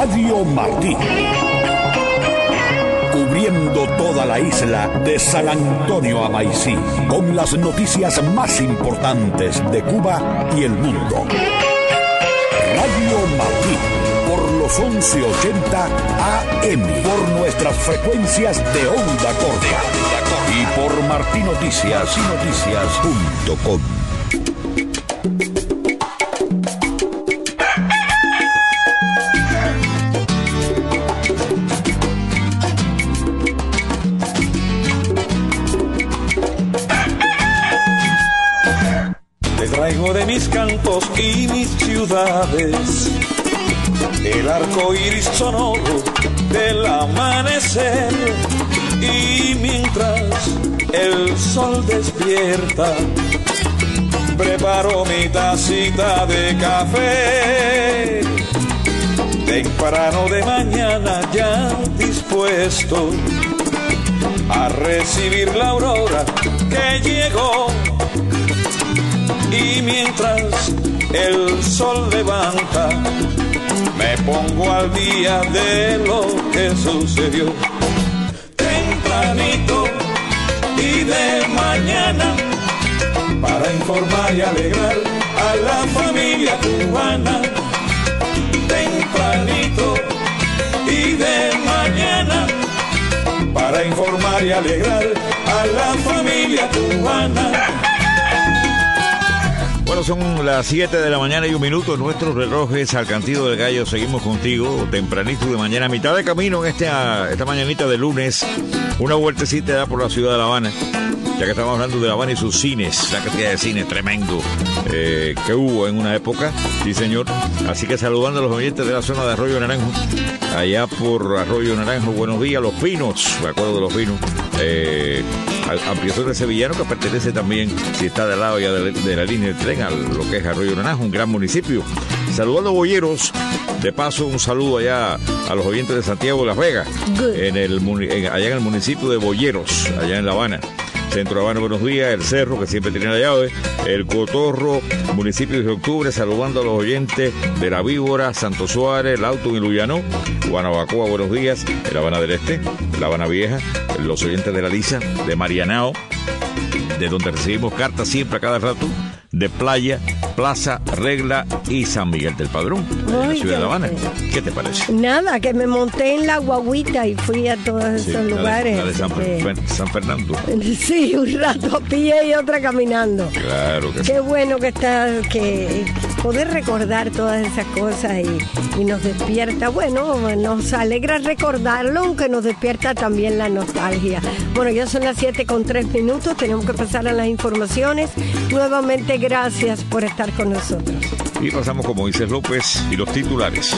Radio Martí. Cubriendo toda la isla de San Antonio a Maicí, con las noticias más importantes de Cuba y el mundo. Radio Martí, por los 1180 AM, por nuestras frecuencias de onda corta y por martinoticias.com. Traigo de mis cantos y mis ciudades el arco iris sonoro del amanecer, y mientras el sol despierta preparo mi tacita de café. Temprano de mañana ya dispuesto a recibir la aurora que llegó. Y mientras el sol levanta, me pongo al día de lo que sucedió. Tempranito y de mañana, para informar y alegrar a la familia cubana. Tempranito y de mañana, para informar y alegrar a la familia cubana. Bueno, son las 7 de la mañana y 1 minuto en nuestros relojes. Al Cantillo del Gallo seguimos contigo tempranito de mañana, a mitad de camino en esta mañanita de lunes. Una vueltecita da por la ciudad de La Habana, ya que estamos hablando de La Habana y sus cines, la cantidad de cine tremendo que hubo en una época, sí señor. Así que saludando a los oyentes de la zona de Arroyo Naranjo, allá por Arroyo Naranjo, buenos días, Los Pinos, me acuerdo de Los Pinos, ampliación de Sevillano, que pertenece también, si está del lado ya de la línea de tren, a lo que es Arroyo Naranjo, un gran municipio. Saludando a Boyeros, de paso un saludo allá a los oyentes de Santiago de Las Vegas, allá en el municipio de Boyeros, allá en La Habana. Centro de Habana, buenos días. El Cerro, que siempre tiene la llave. El Cotorro, municipio de Octubre, saludando a los oyentes de La Víbora, Santo Suárez, Lautun y Luyano. Guanabacoa, buenos días. La Habana del Este, La Habana Vieja, los oyentes de La Lisa, de Marianao, de donde recibimos cartas siempre a cada rato, de Playa, Plaza, Regla y San Miguel del Padrón, en la ciudad de La Habana. ¿Qué te parece? Nada, que me monté en la guaguita y fui a todos esos lugares. La de San Fernando. Sí, un rato a pie y otra caminando. Claro que sí. Qué bueno que poder recordar todas esas cosas y nos despierta, bueno, nos alegra recordarlo, aunque nos despierta también la nostalgia. Bueno, ya son las 7:03, tenemos que pasar a las informaciones. Nuevamente, gracias por estar con nosotros. Y pasamos con Moisés López y los titulares.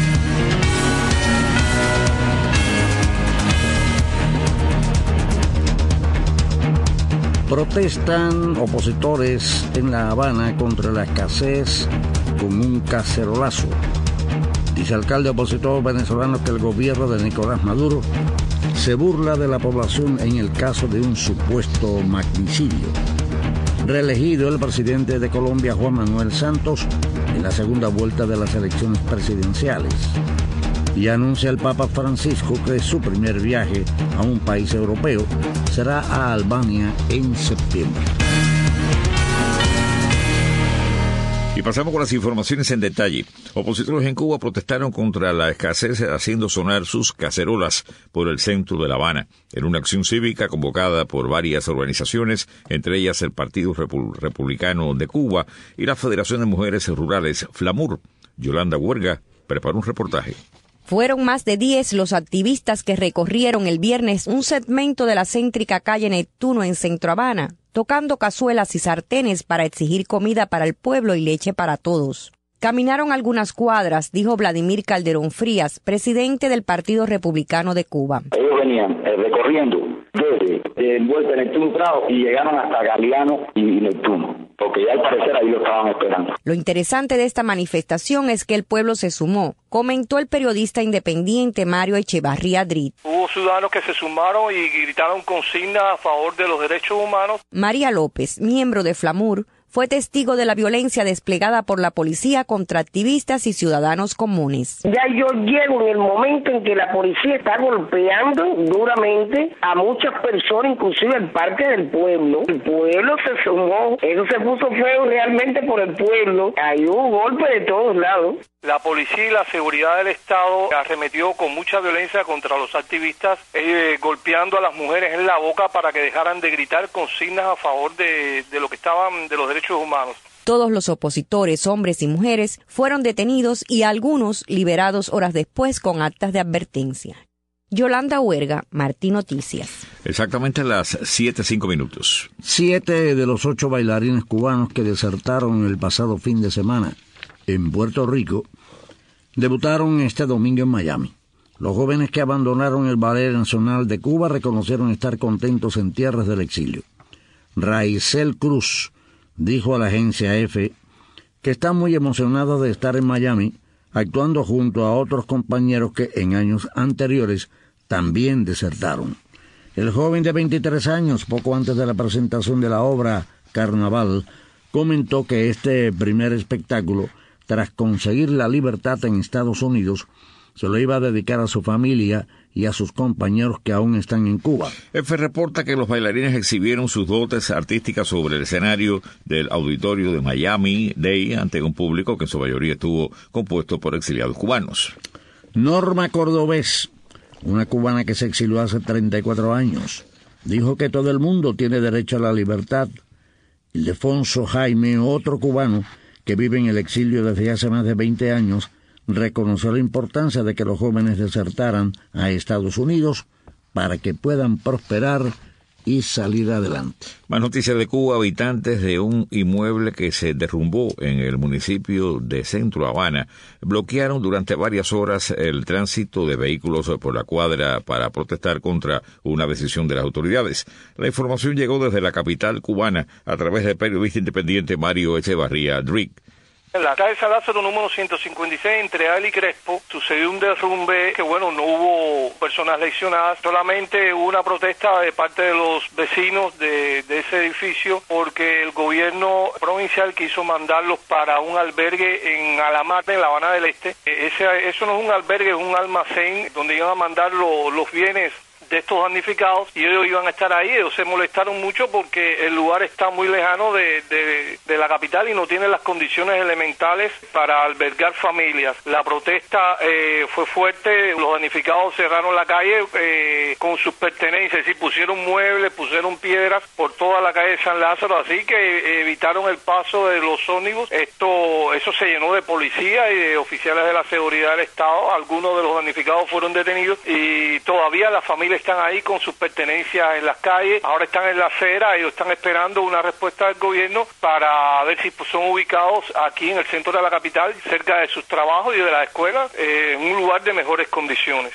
Protestan opositores en La Habana contra la escasez con un cacerolazo. Dice alcalde opositor venezolano que el gobierno de Nicolás Maduro se burla de la población en el caso de un supuesto magnicidio. Reelegido el presidente de Colombia, Juan Manuel Santos, en la segunda vuelta de las elecciones presidenciales. Y anuncia el Papa Francisco que su primer viaje a un país europeo será a Albania en septiembre. Y pasamos con las informaciones en detalle. Opositores en Cuba protestaron contra la escasez haciendo sonar sus cacerolas por el centro de La Habana, en una acción cívica convocada por varias organizaciones, entre ellas el Partido Republicano de Cuba y la Federación de Mujeres Rurales FLAMUR. Yolanda Huerga preparó un reportaje. Fueron más de 10 los activistas que recorrieron el viernes un segmento de la céntrica calle Neptuno en Centro Habana, tocando cazuelas y sartenes para exigir comida para el pueblo y leche para todos. Caminaron algunas cuadras, dijo Vladimir Calderón Frías, presidente del Partido Republicano de Cuba. Ellos venían recorriendo desde Vuelta Neptuno Prado y llegaron hasta Galeano y Neptuno, porque ya al parecer ahí lo estaban esperando. Lo interesante de esta manifestación es que el pueblo se sumó, comentó el periodista independiente Mario Echevarría Drit. Hubo ciudadanos que se sumaron y gritaron consignas a favor de los derechos humanos. María López, miembro de FLAMUR, fue testigo de la violencia desplegada por la policía contra activistas y ciudadanos comunes. Ya yo llego en el momento en que la policía está golpeando duramente a muchas personas, inclusive el Parque del Pueblo. El pueblo se sumó, eso se puso feo realmente por el pueblo. Ahí hubo golpes de todos lados. La policía y la seguridad del Estado arremetió con mucha violencia contra los activistas, golpeando a las mujeres en la boca para que dejaran de gritar consignas a favor de lo que estaban, de los derechos humanos. Todos los opositores, hombres y mujeres, fueron detenidos y algunos liberados horas después con actas de advertencia. Yolanda Huerga, Martí Noticias. Exactamente las 7:05. 7 de los 8 bailarines cubanos que desertaron el pasado fin de semana en Puerto Rico debutaron este domingo en Miami. Los jóvenes que abandonaron el Ballet Nacional de Cuba reconocieron estar contentos en tierras del exilio. Raizel Cruz dijo a la agencia EFE que está muy emocionada de estar en Miami, actuando junto a otros compañeros que en años anteriores también desertaron. El joven de 23 años, poco antes de la presentación de la obra Carnaval, comentó que este primer espectáculo, tras conseguir la libertad en Estados Unidos, se lo iba a dedicar a su familia y a sus compañeros que aún están en Cuba. EFE reporta que los bailarines exhibieron sus dotes artísticas sobre el escenario del auditorio de Miami-Dade ante un público que en su mayoría estuvo compuesto por exiliados cubanos. Norma Cordobés, una cubana que se exilió hace 34 años, dijo que todo el mundo tiene derecho a la libertad. Ildefonso Jaime, otro cubano que vive en el exilio desde hace más de 20 años, reconoció la importancia de que los jóvenes desertaran a Estados Unidos para que puedan prosperar y salir adelante. Más noticias de Cuba. Habitantes de un inmueble que se derrumbó en el municipio de Centro Habana bloquearon durante varias horas el tránsito de vehículos por la cuadra para protestar contra una decisión de las autoridades. La información llegó desde la capital cubana a través del periodista independiente Mario Echevarría Drick. En la calle San Lázaro número 156, entre Ali y Crespo, sucedió un derrumbe que, no hubo personas lesionadas, solamente hubo una protesta de parte de los vecinos de ese edificio porque el gobierno provincial quiso mandarlos para un albergue en Alamarte, en La Habana del Este. Eso no es un albergue, es un almacén donde iban a mandar los bienes de estos damnificados y ellos iban a estar ahí. Ellos se molestaron mucho porque el lugar está muy lejano de la capital y no tiene las condiciones elementales para albergar familias. La protesta fue fuerte, los damnificados cerraron la calle con sus pertenencias, es decir, pusieron muebles, pusieron piedras por toda la calle de San Lázaro, así que evitaron el paso de los ómnibus. Eso se llenó de policía y de oficiales de la seguridad del Estado. Algunos de los damnificados fueron detenidos y todavía la familia están ahí con sus pertenencias en las calles, ahora están en la acera, ellos están esperando una respuesta del gobierno para ver si son ubicados aquí en el centro de la capital, cerca de sus trabajos y de las escuelas, en un lugar de mejores condiciones.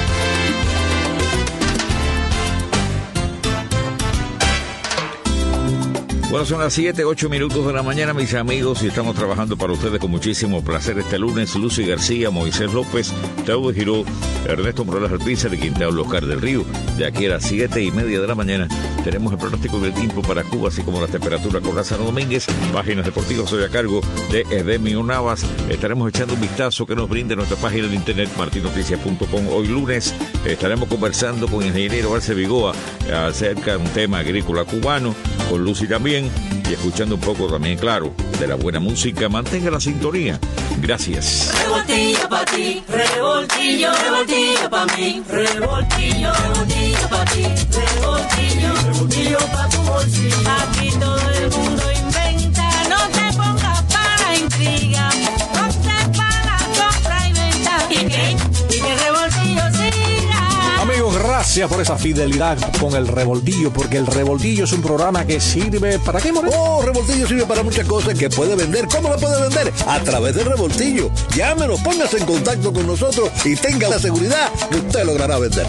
Bueno, son las 7:08 de la mañana, mis amigos, y estamos trabajando para ustedes con muchísimo placer este lunes. Lucy García, Moisés López, Teudo Giró, Ernesto Morales Alpiza, de quien te habla Oscar del Río. De aquí a las 7:30 de la mañana tenemos el pronóstico del tiempo para Cuba, así como la temperatura con Lázaro Domínguez. Páginas deportivas hoy a cargo de Edemio Navas. Estaremos echando un vistazo que nos brinde nuestra página de internet martinoticias.com. Hoy lunes estaremos conversando con el ingeniero Arce Vigoa acerca de un tema agrícola cubano, con Lucy también, y escuchando un poco también, claro, de la buena música. Mantenga la sintonía. Gracias. Revoltillo pa' ti, revoltillo, revoltillo pa' mí, revoltillo, revoltillo pa' ti, revoltillo, revoltillo pa' tu bolsillo. Aquí todo el mundo inventa, no te pongas para intriga, ponte para compra y venta. Y que revoltillo siga. Amigos, gracias por esa fidelidad con el Revoltillo, porque el Revoltillo es un programa que sirve ¿para qué, Moreno? Oh, Revoltillo sirve para muchas cosas que puede vender. ¿Cómo lo puede vender? A través del Revoltillo. Llámenos, póngase en contacto con nosotros y tenga la seguridad que usted logrará vender.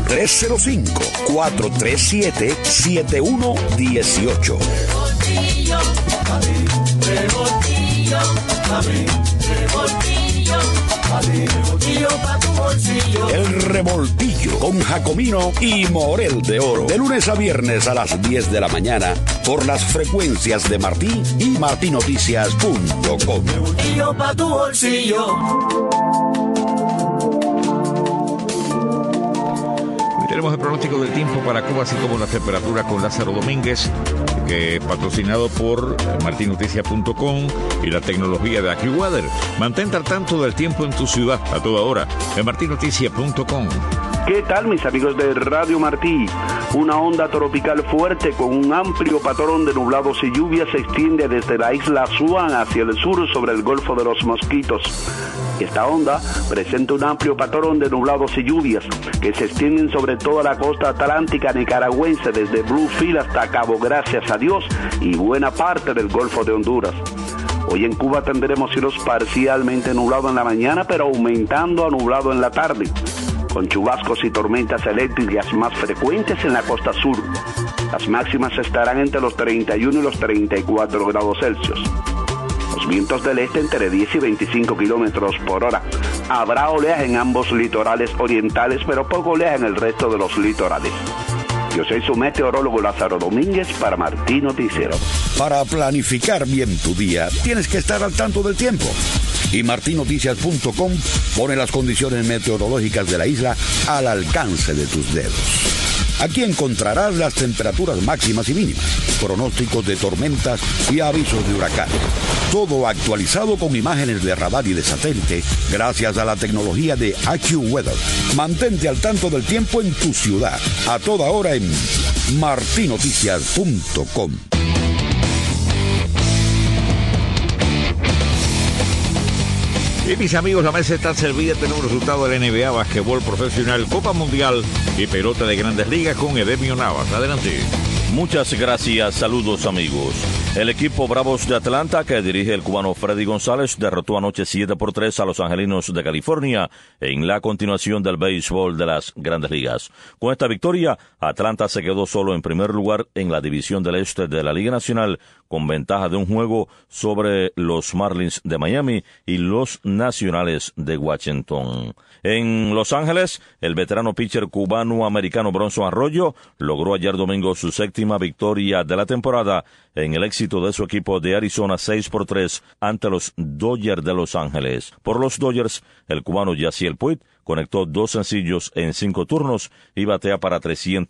305-437-7118. Revoltillo, a mí, revoltillo, a mí, revoltillo, a mí, revoltillo pa' tu bolsillo. El Revoltillo con Jacomino y Morel de Oro. De lunes a viernes a las 10 de la mañana por las frecuencias de Martí y martinoticias.com. Revoltillo pa' tu bolsillo. Tenemos el pronóstico del tiempo para Cuba, así como la temperatura con Lázaro Domínguez, que patrocinado por martinoticias.com y la tecnología de AccuWeather. Mantente al tanto del tiempo en tu ciudad a toda hora en martinoticias.com. ¿Qué tal, mis amigos de Radio Martí? Una onda tropical fuerte con un amplio patrón de nublados y lluvias se extiende desde la isla Swan hacia el sur sobre el Golfo de los Mosquitos. Esta onda presenta un amplio patrón de nublados y lluvias que se extienden sobre toda la costa atlántica nicaragüense desde Bluefield hasta Cabo Gracias a Dios y buena parte del Golfo de Honduras. Hoy en Cuba tendremos cielos parcialmente nublados en la mañana, pero aumentando a nublado en la tarde, con chubascos y tormentas eléctricas más frecuentes en la costa sur. Las máximas estarán entre los 31 y los 34 grados Celsius. Los vientos del este entre 10 y 25 kilómetros por hora. Habrá oleaje en ambos litorales orientales, pero poco oleaje en el resto de los litorales. Yo soy su meteorólogo Lázaro Domínguez para Martí Noticiero. Para planificar bien tu día, tienes que estar al tanto del tiempo. Y martinoticias.com pone las condiciones meteorológicas de la isla al alcance de tus dedos. Aquí encontrarás las temperaturas máximas y mínimas, pronósticos de tormentas y avisos de huracanes. Todo actualizado con imágenes de radar y de satélite gracias a la tecnología de AccuWeather. Mantente al tanto del tiempo en tu ciudad a toda hora en martinoticias.com. Y mis amigos, la mesa está servida. Tenemos resultados de la NBA, basquetbol profesional, Copa Mundial y pelota de Grandes Ligas con Edemio Navas. Adelante. Muchas gracias, saludos amigos. El equipo Bravos de Atlanta, que dirige el cubano Freddy González, derrotó anoche 7-3 a los Angelinos de California en la continuación del béisbol de las Grandes Ligas. Con esta victoria, Atlanta se quedó solo en primer lugar en la división del este de la Liga Nacional, con ventaja de un juego sobre los Marlins de Miami y los Nacionales de Washington. En Los Ángeles, el veterano pitcher cubano-americano Bronson Arroyo logró ayer domingo su séptima victoria de la temporada en el éxito de su equipo de Arizona 6-3 ante los Dodgers de Los Ángeles. Por los Dodgers, el cubano Yasiel Puig conectó 2 sencillos en 5 turnos y batea para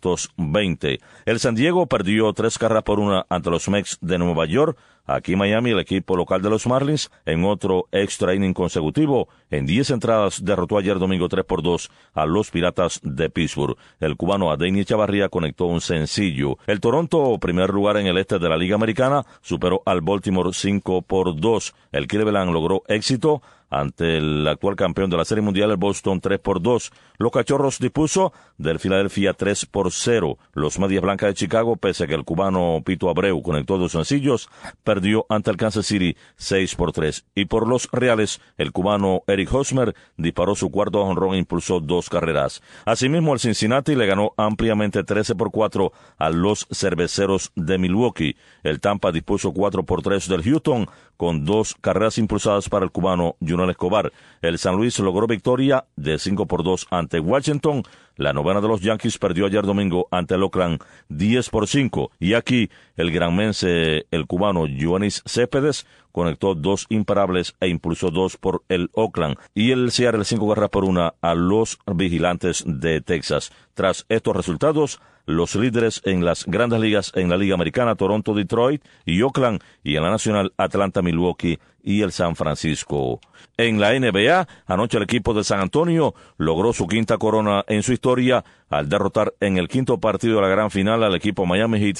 320. El San Diego perdió 3-1 ante los Mets de Nueva York. Aquí en Miami, el equipo local de los Marlins, en otro extra inning consecutivo, en 10 entradas, derrotó ayer domingo 3-2 a los Piratas de Pittsburgh. El cubano Adeiny Chavarría conectó un sencillo. El Toronto, primer lugar en el este de la Liga Americana, superó al Baltimore 5-2. El Cleveland logró éxito ante el actual campeón de la Serie Mundial, el Boston, 3-2. Los Cachorros dispuso del Filadelfia 3-0. Los Medias Blancas de Chicago, pese a que el cubano Pito Abreu conectó 2 sencillos, perdió ante el Kansas City 6-3. Y por los Reales, el cubano Eric Hosmer disparó su cuarto jonrón e impulsó 2 carreras. Asimismo, el Cincinnati le ganó ampliamente 13-4 a los Cerveceros de Milwaukee. El Tampa dispuso 4-3 del Houston, con 2 carreras impulsadas para el cubano Junel Escobar. El San Luis logró victoria de 5-2 ante Washington. La novena de los Yankees perdió ayer domingo ante el Oakland 10-5. Y aquí el granmense, el cubano Yoenis Céspedes, conectó 2 imparables e impulsó 2 por el Oakland. Y el Seattle 5-1 a los Vigilantes de Texas. Tras estos resultados, los líderes en las Grandes Ligas en la Liga Americana, Toronto, Detroit y Oakland, y en la Nacional, Atlanta, Milwaukee y el San Francisco. En la NBA, anoche el equipo de San Antonio logró su 5ª corona en su historia al derrotar en el 5º partido de la gran final al equipo Miami Heat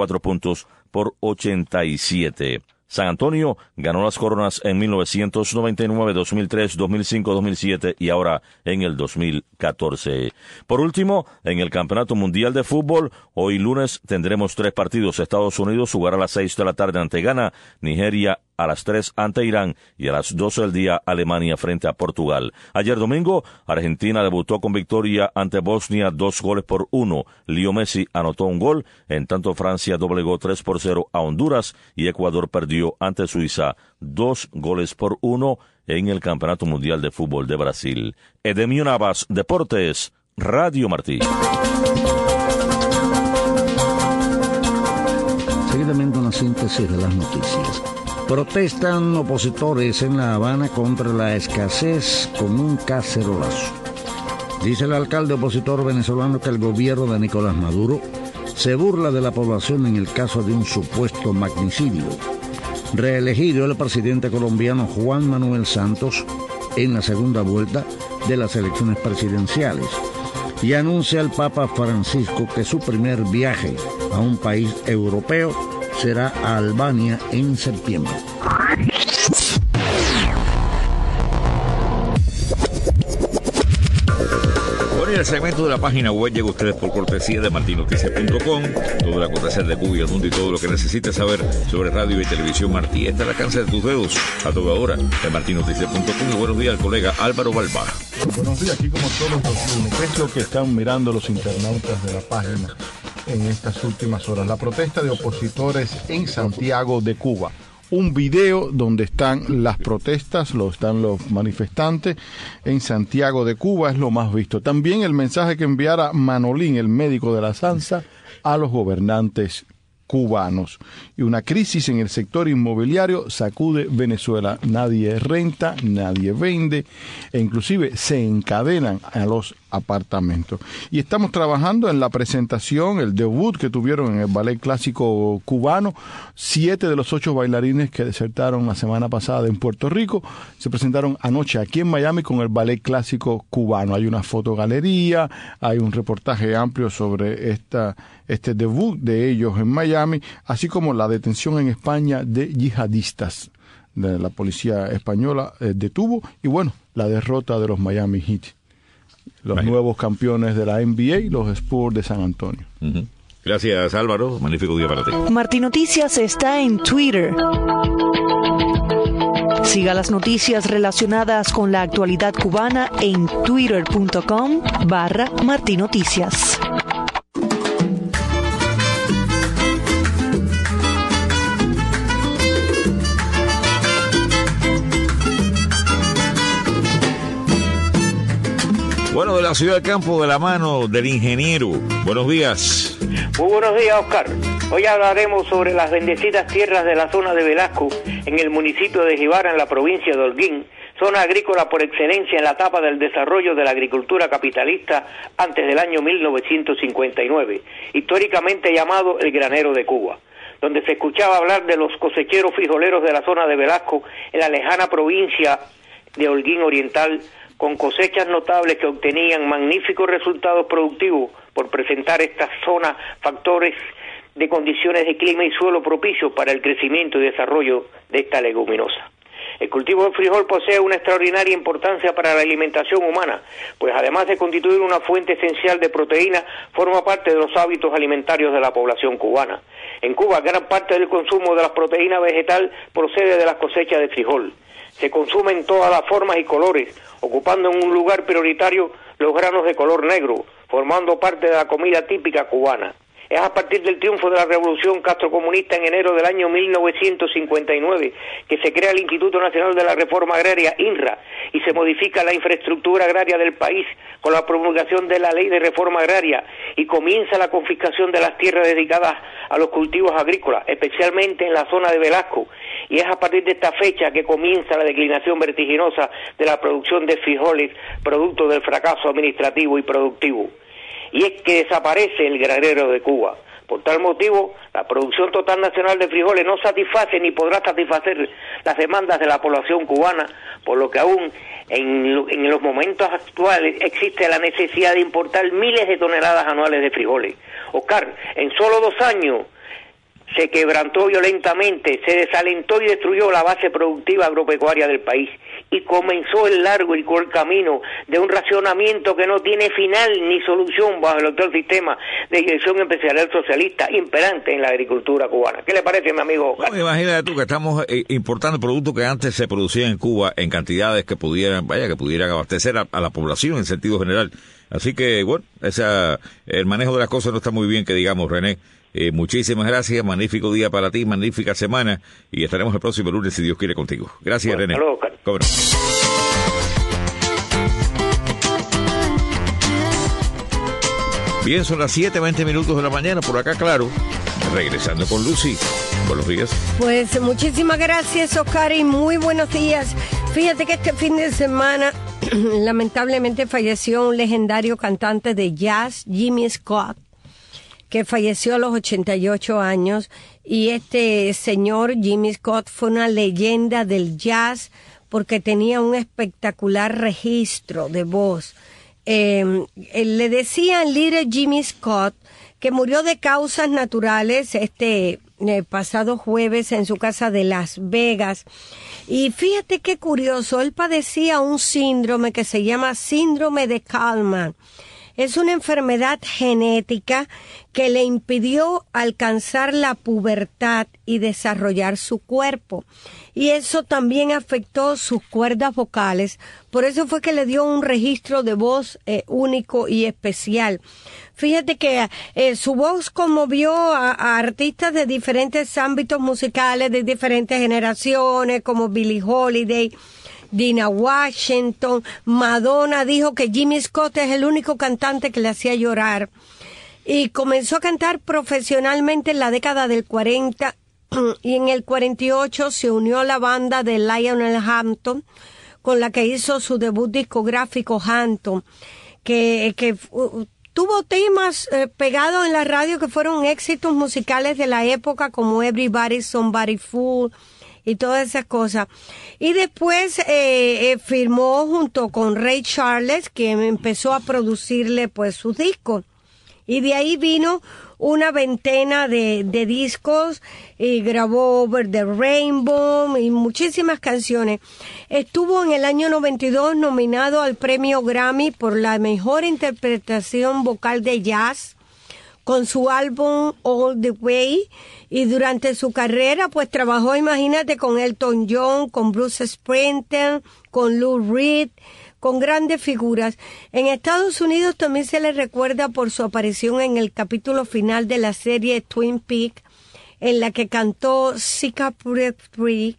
104-87. San Antonio ganó las coronas en 1999, 2003, 2005, 2007 y ahora en el 2014. Por último, en el Campeonato Mundial de Fútbol, hoy lunes tendremos 3 partidos. Estados Unidos jugará a las 6 de la tarde ante Ghana, Nigeria a las 3 ante Irán y a las 12 del día Alemania frente a Portugal. Ayer domingo, Argentina debutó con victoria ante Bosnia 2-1. Leo Messi anotó un gol, en tanto Francia doblegó 3-0 a Honduras y Ecuador perdió ante Suiza 2-1 en el Campeonato Mundial de Fútbol de Brasil. Edemio Navas, Deportes, Radio Martí. seguidamente una síntesis de las noticias. Protestan opositores en La Habana contra la escasez con un cacerolazo. Dice el alcalde opositor venezolano que el gobierno de Nicolás Maduro se burla de la población en el caso de un supuesto magnicidio. Reelegido el presidente colombiano Juan Manuel Santos en la segunda vuelta de las elecciones presidenciales y anuncia al Papa Francisco que su primer viaje a un país europeo será a Albania en septiembre. Bueno, y el segmento de la página web llega a ustedes por cortesía de martinoticias.com, todo el acontecer de Cuba y el mundo y todo lo que necesites saber sobre radio y televisión Martí. Está al alcance de tus dedos a toda hora en martinoticias.com. Y buenos días al colega Álvaro Balbá. Buenos días, aquí como todos los lunes. ¿Qué es lo que están mirando los internautas de la página en estas últimas horas? La protesta de opositores en Santiago de Cuba. Un video donde están las protestas, están los manifestantes en Santiago de Cuba, es lo más visto. También el mensaje que enviara Manolín, el médico de la Sansa, a los gobernantes cubanos. Y una crisis en el sector inmobiliario sacude Venezuela. Nadie renta, nadie vende, e inclusive se encadenan a los apartamentos. Y estamos trabajando en la presentación, el debut que tuvieron en el ballet clásico cubano. 7 de los 8 bailarines que desertaron la semana pasada en Puerto Rico se presentaron anoche aquí en Miami con el ballet clásico cubano. Hay una fotogalería, hay un reportaje amplio sobre este debut de ellos en Miami, así como la detención en España de yihadistas. De la policía española detuvo, y bueno, la derrota de los Miami Heat, los nuevos campeones de la NBA, los Spurs de San Antonio. Gracias, Álvaro. Magnífico día para ti. Martí Noticias está en Twitter. Siga las noticias relacionadas con la actualidad cubana en twitter.com/Martí Noticias. Bueno, de la ciudad del campo, de la mano del ingeniero. Buenos días. Muy buenos días, Oscar. Hoy hablaremos sobre las bendecidas tierras de la zona de Velasco, en el municipio de Jibara, en la provincia de Holguín, zona agrícola por excelencia en la etapa del desarrollo de la agricultura capitalista antes del año 1959, históricamente llamado el granero de Cuba, donde se escuchaba hablar de los cosecheros frijoleros de la zona de Velasco, en la lejana provincia de Holguín Oriental, con cosechas notables que obtenían magníficos resultados productivos por presentar esta zona factores de condiciones de clima y suelo propicios para el crecimiento y desarrollo de esta leguminosa. El cultivo del frijol posee una extraordinaria importancia para la alimentación humana, pues además de constituir una fuente esencial de proteína, forma parte de los hábitos alimentarios de la población cubana. En Cuba, gran parte del consumo de las proteínas vegetal procede de las cosechas de frijol. Se consumen todas las formas y colores, ocupando en un lugar prioritario los granos de color negro, formando parte de la comida típica cubana. Es a partir del triunfo de la Revolución Castrocomunista en enero del año 1959 que se crea el Instituto Nacional de la Reforma Agraria, INRA, y se modifica la infraestructura agraria del país con la promulgación de la Ley de Reforma Agraria, y comienza la confiscación de las tierras dedicadas a los cultivos agrícolas, especialmente en la zona de Velasco, y es a partir de esta fecha que comienza la declinación vertiginosa de la producción de frijoles, producto del fracaso administrativo y productivo. Y es que desaparece el granero de Cuba. Por tal motivo, la producción total nacional de frijoles no satisface ni podrá satisfacer las demandas de la población cubana, por lo que aún en los momentos actuales existe la necesidad de importar miles de toneladas anuales de frijoles. Oscar, en solo 2 años se quebrantó violentamente, se desalentó y destruyó la base productiva agropecuaria del país, y comenzó el largo y cruel camino de un racionamiento que no tiene final ni solución bajo el actual sistema de dirección empresarial socialista imperante en la agricultura cubana. ¿Qué le parece, mi amigo Oscar? Bueno, imagínate tú que estamos importando productos que antes se producían en Cuba en cantidades que pudieran abastecer a la población en sentido general. Así que, bueno, el manejo de las cosas no está muy bien, que digamos, René. Muchísimas gracias, magnífico día para ti, magnífica semana, y estaremos el próximo lunes si Dios quiere contigo. Gracias, René. Hasta luego, ¿Cómo no? Bien, son las 7:20 de la mañana, por acá claro, regresando con Lucy. Buenos días. Pues muchísimas gracias, Oscar, y muy buenos días. Fíjate que este fin de semana lamentablemente falleció un legendario cantante de jazz, Jimmy Scott, que falleció a los 88 años. Y este señor, Jimmy Scott, fue una leyenda del jazz porque tenía un espectacular registro de voz. Le decían Little Jimmy Scott, que murió de causas naturales pasado jueves en su casa de Las Vegas. Y fíjate qué curioso, él padecía un síndrome que se llama síndrome de Kallman. Es una enfermedad genética que le impidió alcanzar la pubertad y desarrollar su cuerpo. Y eso también afectó sus cuerdas vocales. Por eso fue que le dio un registro de voz único y especial. Fíjate que su voz conmovió a artistas de diferentes ámbitos musicales, de diferentes generaciones, como Billie Holiday, Dina Washington. Madonna dijo que Jimmy Scott es el único cantante que le hacía llorar. Y comenzó a cantar profesionalmente en la década del 40 y en el 48 se unió a la banda de Lionel Hampton, con la que hizo su debut discográfico Hampton, que tuvo temas pegados en la radio que fueron éxitos musicales de la época, como Everybody's Somebody Fool y todas esas cosas. Y después firmó junto con Ray Charles, que empezó a producirle pues sus discos. Y de ahí vino una veintena de discos, y grabó Over the Rainbow y muchísimas canciones. Estuvo en el año 92 nominado al premio Grammy por la mejor interpretación vocal de jazz con su álbum All the Way. Y durante su carrera pues trabajó, imagínate, con Elton John, con Bruce Springsteen, con Lou Reed, con grandes figuras. En Estados Unidos también se le recuerda por su aparición en el capítulo final de la serie Twin Peaks, en la que cantó Sika Free,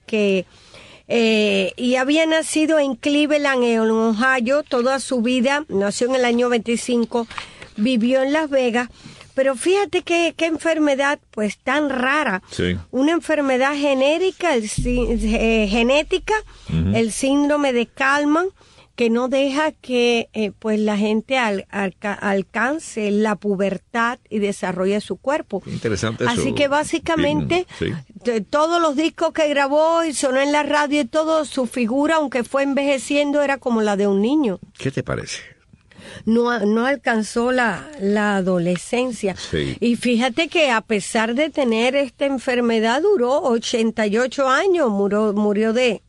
y había nacido en Cleveland, en Ohio, toda su vida. Nació en el año 25, vivió en Las Vegas. Pero fíjate qué enfermedad pues tan rara. Sí. Una enfermedad genética, genética, el síndrome de Kallman, que no deja que pues la gente alcance la pubertad y desarrolle su cuerpo. Interesante eso. Así que básicamente todos los discos que grabó y sonó en la radio y todo, su figura, aunque fue envejeciendo, era como la de un niño. ¿Qué te parece? No alcanzó la adolescencia. Sí. Y fíjate que a pesar de tener esta enfermedad, duró 88 años, murió de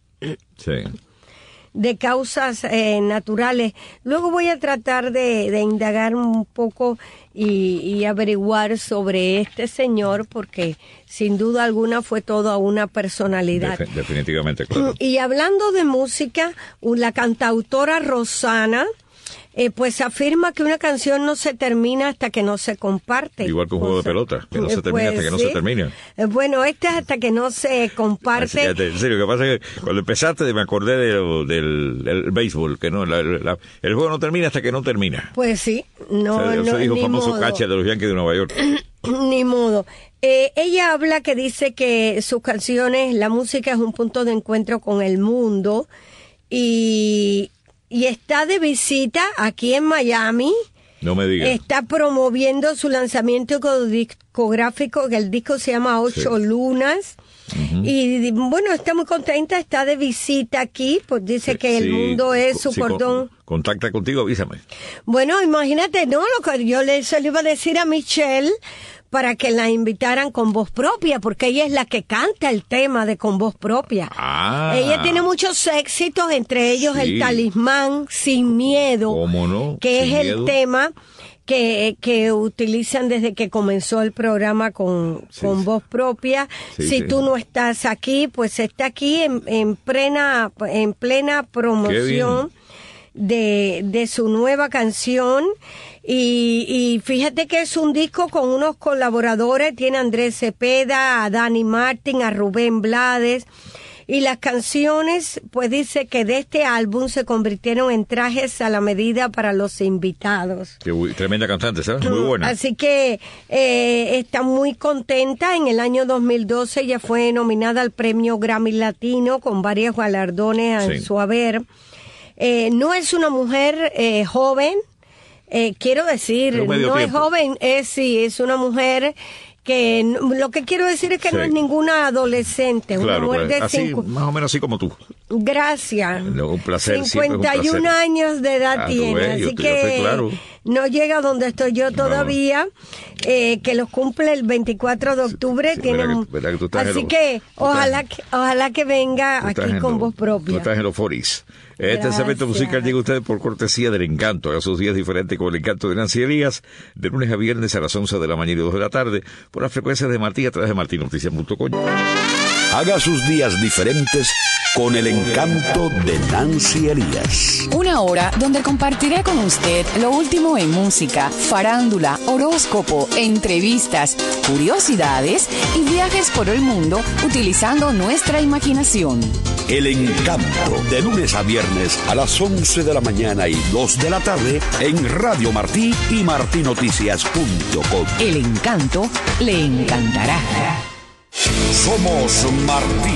causas naturales. Luego voy a tratar de indagar un poco y averiguar sobre este señor, porque sin duda alguna fue toda una personalidad. Definitivamente, claro. Y hablando de música, la cantautora Rosana pues afirma que una canción no se termina hasta que no se comparte. Igual que un juego de pelota, que no se termina hasta que no se termina. Bueno, es hasta que no se comparte. En serio, lo que pasa es que cuando empezaste me acordé del béisbol, que no, el juego no termina hasta que no termina. Pues sí, no dijo el famoso catcher de los Yankees de Nueva York. Ni modo. Ella habla que dice que sus canciones, la música es un punto de encuentro con el mundo, y está de visita aquí en Miami. No me digas. Está promoviendo su lanzamiento discográfico, que el disco se llama 8 Lunas. Y bueno, está muy contenta, está de visita aquí, pues dice que el mundo es su cordón. Contacta contigo, avísame. Bueno, imagínate, ¿no? Lo que yo le iba a decir a Michelle, para que la invitaran con voz propia, porque ella es la que canta el tema de Con Voz Propia. Ella tiene muchos éxitos, entre ellos El Talismán, Sin Miedo, ¿cómo no? Que Sin es miedo. El tema que utilizan desde que comenzó el programa con voz propia. Si tú no estás aquí, pues está aquí en plena promoción de su nueva canción. Y fíjate que es un disco con unos colaboradores, tiene a Andrés Cepeda, a Dani Martín, a Rubén Blades, Y las canciones, pues dice que de este álbum se convirtieron en trajes a la medida para los invitados. Qué tremenda cantante, ¿sabes? Muy buena. Así que está muy contenta. En el año 2012 ella fue nominada al premio Grammy Latino con varios galardones en su haber. No es una mujer joven, quiero decir, no es joven, es una mujer que lo que quiero decir es que no es ninguna adolescente, una mujer de así, más o menos así como tú. Gracias. Un placer. 51 años de edad tiene, así que no llega a donde estoy yo todavía, que los cumple el 24 de octubre. Sí, tiene, así que ojalá que venga aquí con voz propia. Tú estás en los 40s. Este segmento musical llega a ustedes por cortesía del Encanto. A sus días diferentes con el Encanto de Nancy Elías, de lunes a viernes a las 11 de la mañana y 2 de la tarde, por las frecuencias de Martí a través de martinoticias.com. Haga sus días diferentes con el Encanto de Nancy Elías. Una hora donde compartiré con usted lo último en música, farándula, horóscopo, entrevistas, curiosidades y viajes por el mundo utilizando nuestra imaginación. El Encanto, de lunes a viernes a las 11 de la mañana y 2 de la tarde en Radio Martí y martinoticias.com. El Encanto le encantará. Somos Martí.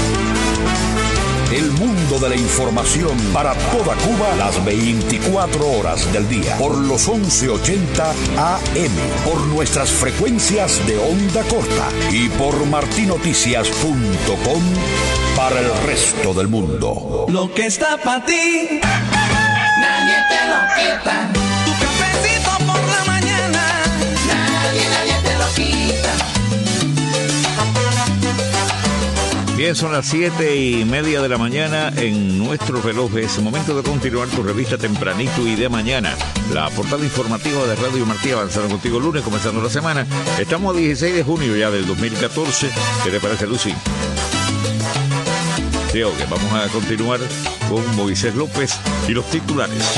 El mundo de la información para toda Cuba las 24 horas del día. Por los 1180 AM. Por nuestras frecuencias de onda corta. Y por martinoticias.com para el resto del mundo. Lo que está para ti, nadie te lo quita. Tu cafecito por la mañana, nadie te lo quita. Bien, son las 7:30 de la mañana en nuestro reloj. Es momento de continuar tu revista tempranito y de mañana. La portada informativa de Radio Martí, avanzando contigo el lunes, comenzando la semana. Estamos a 16 de junio ya del 2014. ¿Qué te parece, Lucy? Sí, ok, vamos a continuar con Moisés López y los titulares.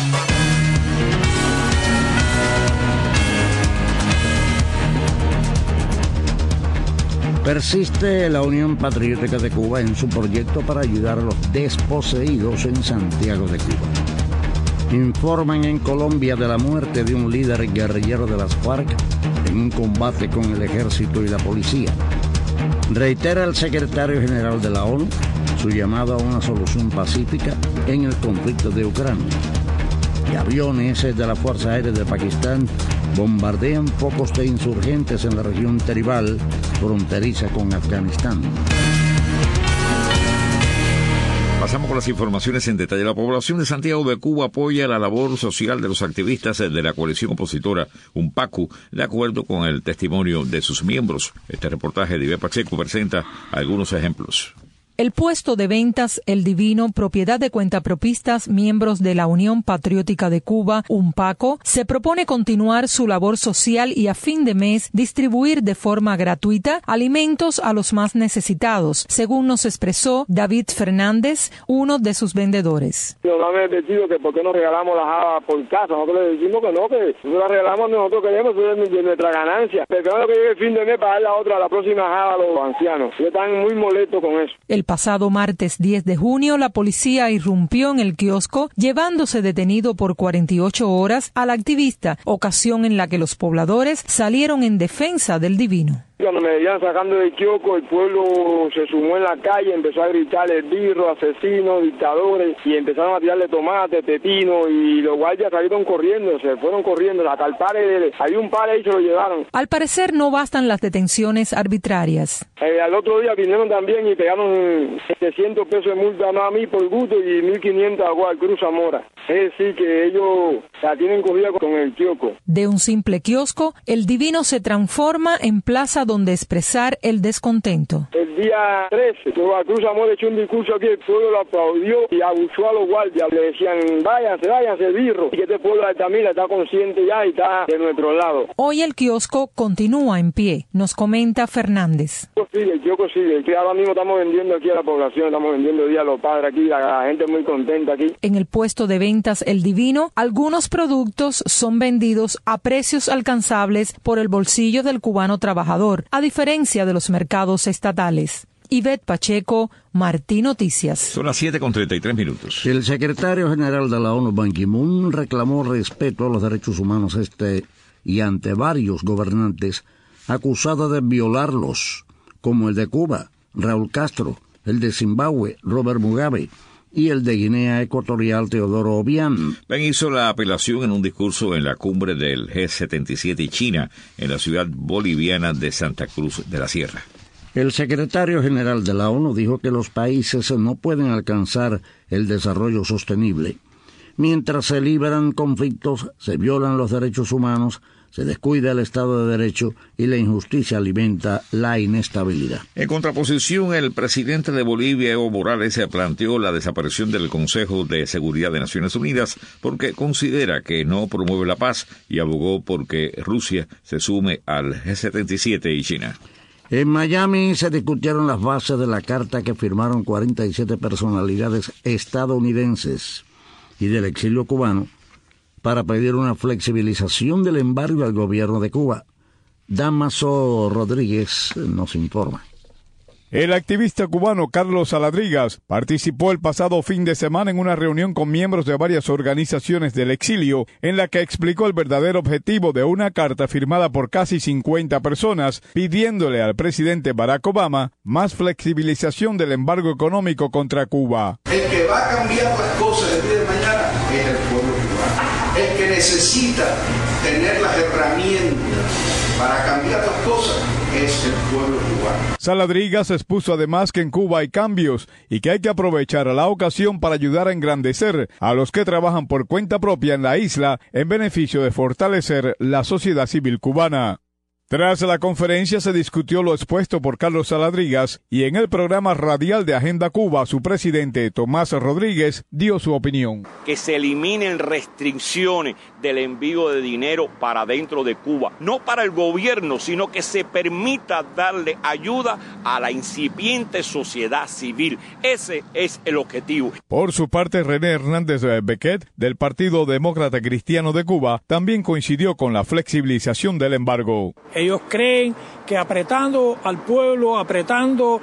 Persiste la Unión Patriótica de Cuba en su proyecto para ayudar a los desposeídos en Santiago de Cuba. Informan en Colombia de la muerte de un líder guerrillero de las FARC en un combate con el ejército y la policía. Reitera el secretario general de la ONU su llamado a una solución pacífica en el conflicto de Ucrania. Y aviones de la Fuerza Aérea de Pakistán bombardean focos de insurgentes en la región Teribal, fronteriza con Afganistán. Pasamos con las informaciones en detalle. La población de Santiago de Cuba apoya la labor social de los activistas de la coalición opositora UNPACU, de acuerdo con el testimonio de sus miembros. Este reportaje de Ibe Pacheco presenta algunos ejemplos. El puesto de ventas El Divino, propiedad de cuentapropistas miembros de la Unión Patriótica de Cuba, UNPACO, se propone continuar su labor social y a fin de mes distribuir de forma gratuita alimentos a los más necesitados, según nos expresó David Fernández, uno de sus vendedores. Nos han advertido que por qué nos regalamos las habas por casa. Nosotros le decimos que no, que nosotros las regalamos, nosotros queremos de nuestra ganancia. Pero que llegue el fin de mes para dar la próxima java a los ancianos. Ellos están muy molestos con eso. El pasado martes 10 de junio, la policía irrumpió en el kiosco, llevándose detenido por 48 horas al activista, ocasión en la que los pobladores salieron en defensa del Divino. Cuando me veían sacando del kiosco, el pueblo se sumó en la calle, empezó a gritar esbirros, asesinos, dictadores, y empezaron a tirarle tomate, pepino, y los guardias salieron corriendo, se fueron corriendo, hasta el padre, había un padre ahí, se lo llevaron. Al parecer no bastan las detenciones arbitrarias. Al otro día vinieron también y pegaron 700 pesos de multa no a mí por gusto y 1.500 a Cruz Zamora. Es decir, que ellos la tienen cogida con el kiosco. De un simple kiosco, el Divino se transforma en plaza donde expresar el descontento. El día 13, Cruz Zamora echó un discurso aquí, el pueblo lo aplaudió y abusó a los guardias. Le decían, váyanse, birro. Y que este pueblo de Altamira está consciente ya y está de nuestro lado. Hoy el kiosco continúa en pie, nos comenta Fernández. El kiosco sigue. Ahora mismo estamos vendiendo aquí a la población, estamos vendiendo día a los padres aquí, la gente muy contenta aquí. En el puesto de ventas El Divino, algunos productos son vendidos a precios alcanzables por el bolsillo del cubano trabajador, a diferencia de los mercados estatales. Ivette Pacheco, Martí Noticias. Son las 7:33. El secretario general de la ONU, Ban Ki-moon, reclamó respeto a los derechos humanos y ante varios gobernantes acusados de violarlos, como el de Cuba, Raúl Castro, el de Zimbabue, Robert Mugabe, y el de Guinea Ecuatorial, Teodoro Obiang. Ben hizo la apelación en un discurso en la cumbre del G77 y China, en la ciudad boliviana de Santa Cruz de la Sierra. El secretario general de la ONU dijo que los países no pueden alcanzar el desarrollo sostenible mientras se libran conflictos, se violan los derechos humanos, se descuida el Estado de Derecho y la injusticia alimenta la inestabilidad. En contraposición, el presidente de Bolivia, Evo Morales, se planteó la desaparición del Consejo de Seguridad de Naciones Unidas porque considera que no promueve la paz y abogó porque Rusia se sume al G77 y China. En Miami se discutieron las bases de la carta que firmaron 47 personalidades estadounidenses y del exilio cubano para pedir una flexibilización del embargo al gobierno de Cuba. Damaso Rodríguez nos informa. El activista cubano Carlos Saladrigas participó el pasado fin de semana en una reunión con miembros de varias organizaciones del exilio, en la que explicó el verdadero objetivo de una carta firmada por casi 50 personas, pidiéndole al presidente Barack Obama más flexibilización del embargo económico contra Cuba. El que va a cambiar las cosas el día de mañana es el pueblo cubano. El que necesita tener las herramientas para cambiar las cosas es el pueblo cubano. Saladrigas expuso además que en Cuba hay cambios y que hay que aprovechar la ocasión para ayudar a engrandecer a los que trabajan por cuenta propia en la isla en beneficio de fortalecer la sociedad civil cubana. Tras la conferencia se discutió lo expuesto por Carlos Saladrigas y en el programa radial de Agenda Cuba su presidente Tomás Rodríguez dio su opinión. Que se eliminen restricciones del envío de dinero para dentro de Cuba, no para el gobierno, sino que se permita darle ayuda a la incipiente sociedad civil. Ese es el objetivo. Por su parte, René Hernández Bequet, del Partido Demócrata Cristiano de Cuba, también coincidió con la flexibilización del embargo. Ellos creen que apretando al pueblo, apretando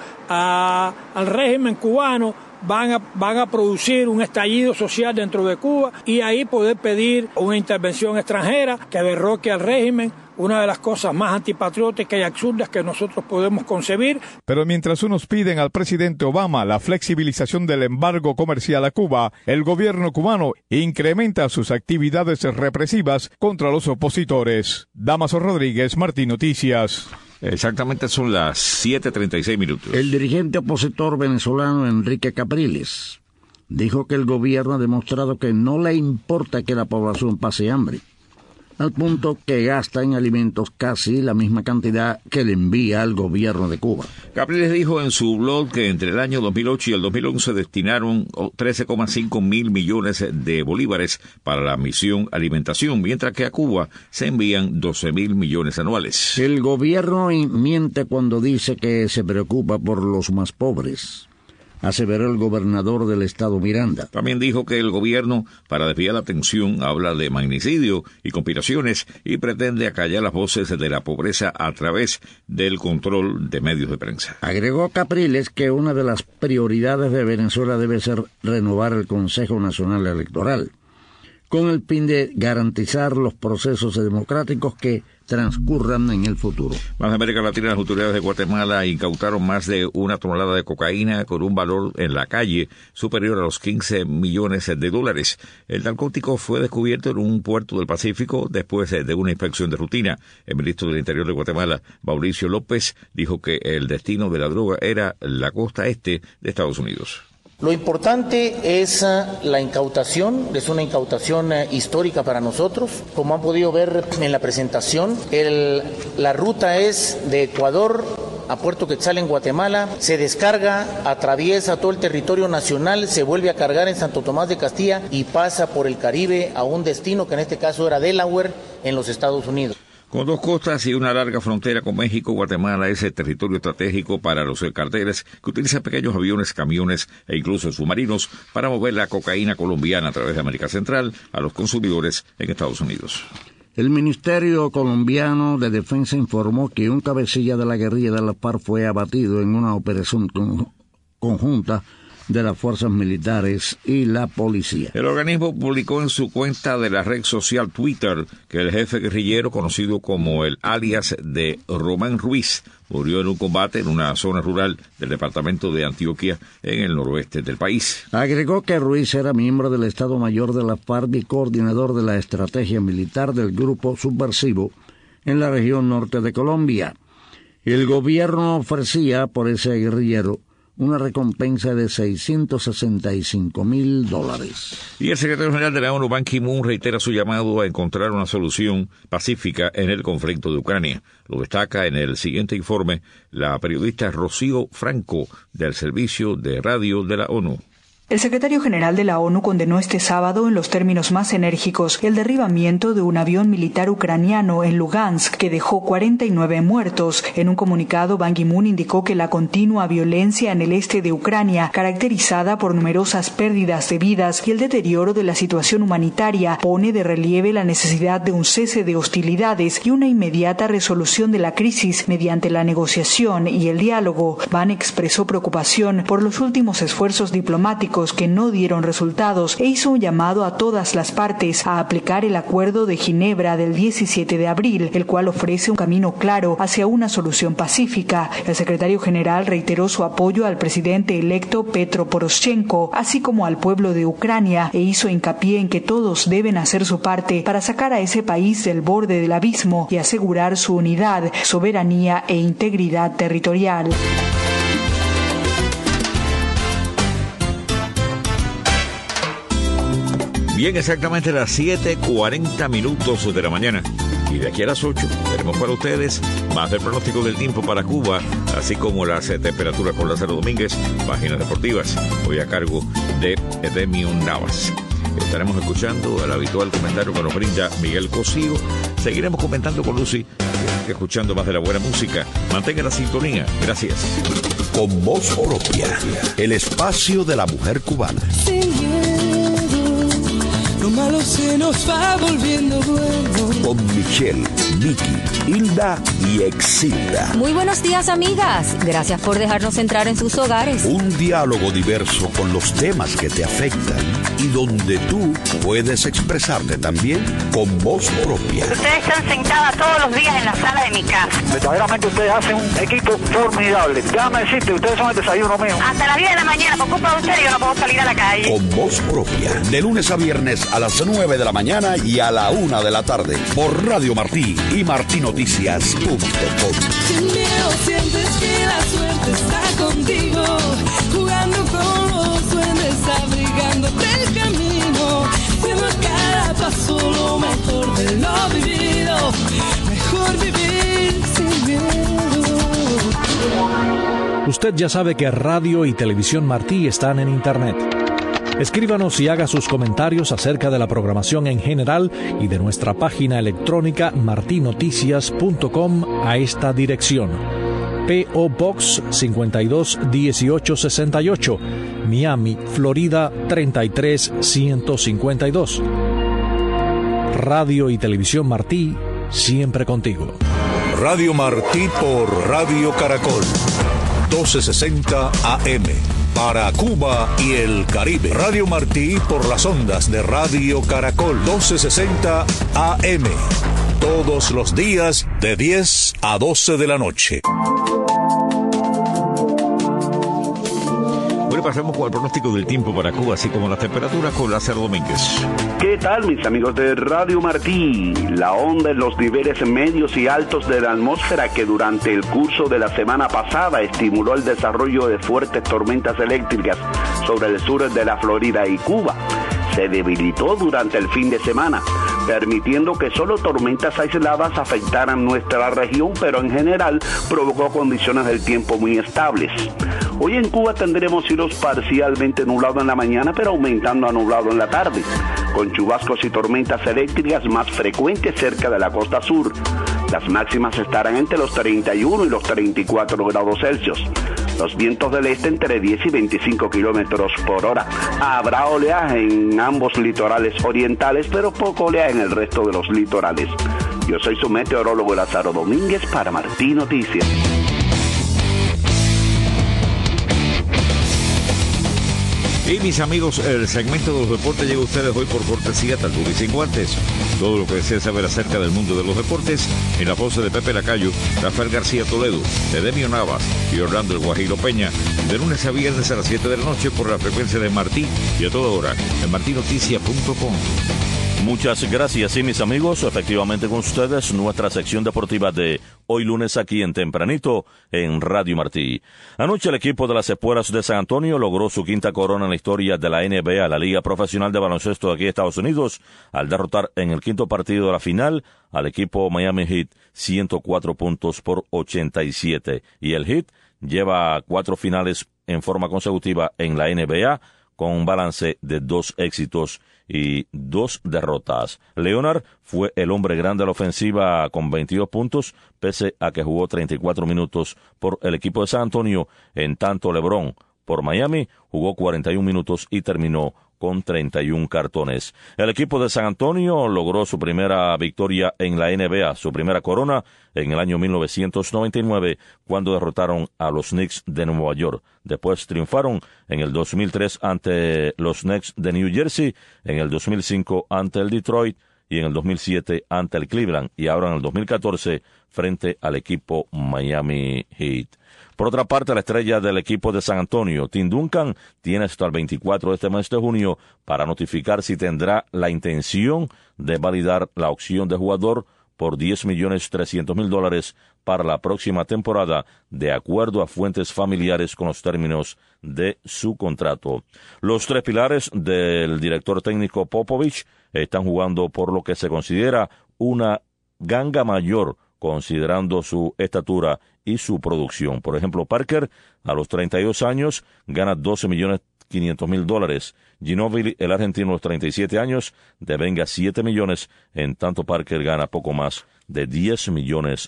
al régimen cubano, van a producir un estallido social dentro de Cuba y ahí poder pedir una intervención extranjera que derroque al régimen, una de las cosas más antipatrióticas y absurdas que nosotros podemos concebir. Pero mientras unos piden al presidente Obama la flexibilización del embargo comercial a Cuba, el gobierno cubano incrementa sus actividades represivas contra los opositores. Damaso Rodríguez, Martí Noticias. Exactamente son las 7:36. El dirigente opositor venezolano Enrique Capriles dijo que el gobierno ha demostrado que no le importa que la población pase hambre, al punto que gasta en alimentos casi la misma cantidad que le envía al gobierno de Cuba. Capriles dijo en su blog que entre el año 2008 y el 2011 destinaron 13,5 mil millones de bolívares para la misión alimentación, mientras que a Cuba se envían 12 mil millones anuales. El gobierno miente cuando dice que se preocupa por los más pobres, aseveró el gobernador del estado Miranda. También dijo que el gobierno, para desviar la atención, habla de magnicidio y conspiraciones y pretende acallar las voces de la pobreza a través del control de medios de prensa. Agregó Capriles que una de las prioridades de Venezuela debe ser renovar el Consejo Nacional Electoral, con el fin de garantizar los procesos democráticos que transcurran en el futuro. Más de América Latina, las autoridades de Guatemala incautaron más de 1 tonelada de cocaína con un valor en la calle superior a los $15 millones. El narcótico fue descubierto en un puerto del Pacífico después de una inspección de rutina. El ministro del Interior de Guatemala, Mauricio López, dijo que el destino de la droga era la costa este de Estados Unidos. Lo importante es la incautación, es una incautación histórica para nosotros. Como han podido ver en la presentación, la ruta es de Ecuador a Puerto Quetzal en Guatemala, se descarga, atraviesa todo el territorio nacional, se vuelve a cargar en Santo Tomás de Castilla y pasa por el Caribe a un destino que en este caso era Delaware en los Estados Unidos. Con 2 costas y una larga frontera con México, Guatemala es el territorio estratégico para los carteles que utilizan pequeños aviones, camiones e incluso submarinos para mover la cocaína colombiana a través de América Central a los consumidores en Estados Unidos. El Ministerio Colombiano de Defensa informó que un cabecilla de la guerrilla de las FARC fue abatido en una operación conjunta de las fuerzas militares y la policía. El organismo publicó en su cuenta de la red social Twitter que el jefe guerrillero, conocido como el alias de Román Ruiz, murió en un combate en una zona rural del departamento de Antioquia, en el noroeste del país. Agregó que Ruiz era miembro del Estado Mayor de la FARC y coordinador de la estrategia militar del grupo subversivo en la región norte de Colombia. El gobierno ofrecía por ese guerrillero una recompensa de $665,000. Y el secretario general de la ONU, Ban Ki-moon, reitera su llamado a encontrar una solución pacífica en el conflicto de Ucrania. Lo destaca en el siguiente informe la periodista Rocío Franco, del Servicio de Radio de la ONU. El secretario general de la ONU condenó este sábado en los términos más enérgicos el derribamiento de un avión militar ucraniano en Lugansk que dejó 49 muertos. En un comunicado, Ban Ki-moon indicó que la continua violencia en el este de Ucrania, caracterizada por numerosas pérdidas de vidas y el deterioro de la situación humanitaria, pone de relieve la necesidad de un cese de hostilidades y una inmediata resolución de la crisis mediante la negociación y el diálogo. Ban expresó preocupación por los últimos esfuerzos diplomáticos que no dieron resultados e hizo un llamado a todas las partes a aplicar el Acuerdo de Ginebra del 17 de abril, el cual ofrece un camino claro hacia una solución pacífica. El secretario general reiteró su apoyo al presidente electo Petro Poroshenko, así como al pueblo de Ucrania, e hizo hincapié en que todos deben hacer su parte para sacar a ese país del borde del abismo y asegurar su unidad, soberanía e integridad territorial. Bien, exactamente las 7:40 de la mañana. Y de aquí a las 8 tenemos para ustedes más del pronóstico del tiempo para Cuba, así como las temperaturas con Lázaro Domínguez, páginas deportivas, hoy a cargo de Edemion Navas. Estaremos escuchando el habitual comentario que nos brinda Miguel Cosío. Seguiremos comentando con Lucy, escuchando más de la buena música. Mantenga la sintonía. Gracias. Con voz propia, el espacio de la mujer cubana. Lo malo se nos va volviendo bueno. Con Michelle, Vicky, Hilda y Exilda. Muy buenos días, amigas. Gracias por dejarnos entrar en sus hogares. Un diálogo diverso con los temas que te afectan y donde tú puedes expresarte también con voz propia. Ustedes están sentadas todos los días en la sala de mi casa. Verdaderamente ustedes hacen un equipo formidable. Déjame decirte, ustedes son el desayuno mío. Hasta las 10 de la mañana, por culpa de ustedes, yo no puedo salir a la calle. Con voz propia, de lunes a viernes a las 9 de la mañana y a la 1 de la tarde, por Radio Martí y martinoticias.com. Sin miedo sientes que la suerte está contigo, jugando con los duendes, abrigándote el camino, siendo cada paso lo mejor de lo vivido, mejor vivir sin miedo. Usted ya sabe que Radio y Televisión Martí están en Internet. Escríbanos y haga sus comentarios acerca de la programación en general y de nuestra página electrónica martinoticias.com a esta dirección: P.O. Box 521868, Miami, Florida 33152. Radio y Televisión Martí, siempre contigo. Radio Martí por Radio Caracol, 1260 AM. Para Cuba y el Caribe. Radio Martí por las ondas de Radio Caracol, 1260 AM. Todos los días de 10 a 12 de la noche. Bueno, pasamos con el pronóstico del tiempo para Cuba, así como las temperaturas con Lázaro Domínguez. ¿Qué tal, mis amigos de Radio Martí? La onda en los niveles medios y altos de la atmósfera que durante el curso de la semana pasada estimuló el desarrollo de fuertes tormentas eléctricas sobre el sur de la Florida y Cuba, se debilitó durante el fin de semana, permitiendo que solo tormentas aisladas afectaran nuestra región, pero en general provocó condiciones del tiempo muy estables. Hoy en Cuba tendremos cielos parcialmente nublados en la mañana, pero aumentando a nublado en la tarde, con chubascos y tormentas eléctricas más frecuentes cerca de la costa sur. Las máximas estarán entre los 31 y los 34 grados Celsius. Los vientos del este entre 10 y 25 kilómetros por hora. Habrá oleaje en ambos litorales orientales, pero poco oleaje en el resto de los litorales. Yo soy su meteorólogo Lázaro Domínguez para Martí Noticias. Y mis amigos, el segmento de los deportes llega a ustedes hoy por cortesía de Duro y Sin Guantes. Todo lo que desea saber acerca del mundo de los deportes en la voz de Pepe Lacayo, Rafael García Toledo, Edemio Navas y Orlando El Guajiro Peña, de lunes a viernes a las 7 de la noche por la frecuencia de Martí y a toda hora en martinoticia.com. Muchas gracias, sí, mis amigos. Efectivamente con ustedes, nuestra sección deportiva de hoy lunes aquí en Tempranito, en Radio Martí. Anoche el equipo de las Espuelas de San Antonio logró su quinta corona en la historia de la NBA, la Liga Profesional de Baloncesto de aquí de Estados Unidos, al derrotar en el quinto partido de la final al equipo Miami Heat 104 puntos por 87. Y el Heat lleva 4 finales en forma consecutiva en la NBA, con un balance de 2 éxitos y 2 derrotas. Leonard fue el hombre grande de la ofensiva con 22 puntos, pese a que jugó 34 minutos por el equipo de San Antonio. En tanto, LeBron por Miami jugó 41 minutos y terminó con 31 cartones. El equipo de San Antonio logró su primera victoria en la NBA, su primera corona en el año 1999, cuando derrotaron a los Knicks de Nueva York. Después triunfaron en el 2003 ante los Knicks de New Jersey, en el 2005 ante el Detroit y en el 2007 ante el Cleveland, y ahora en el 2014 frente al equipo Miami Heat. Por otra parte, la estrella del equipo de San Antonio, Tim Duncan, tiene hasta el 24 de este mes de junio para notificar si tendrá la intención de validar la opción de jugador por $10,300,000 para la próxima temporada, de acuerdo a fuentes familiares con los términos de su contrato. Los 3 pilares del director técnico Popovich están jugando por lo que se considera una ganga mayor, considerando su estatura y su producción. Por ejemplo, Parker, a los 32 años, gana $12,500,000. Ginóbili, el argentino, a los 37 años, devenga $7 millones, en tanto Parker gana poco más de $10 millones.